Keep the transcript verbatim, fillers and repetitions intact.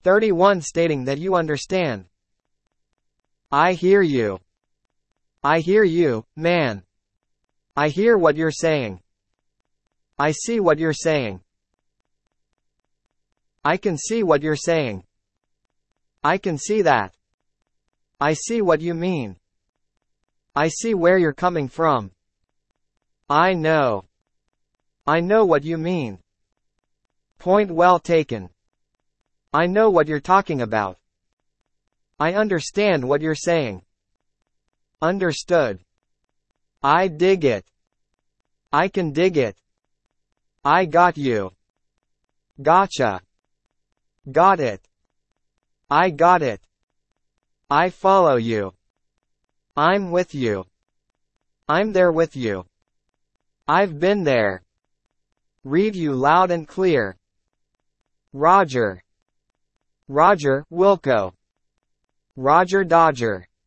thirty-one Stating that you understand. I hear you. I hear you, man. I hear what you're saying. I see what you're saying. I can see what you're saying. I can see that. I see what you mean. I see where you're coming from. I know. I know what you mean. Point well taken. I know what you're talking about. I understand what you're saying. Understood. I dig it. I can dig it. I got you. Gotcha. Got it. I got it. I follow you. I'm with you. I'm there with you. I've been there. Read you loud and clear. Roger. Roger, Wilco. Roger Dodger.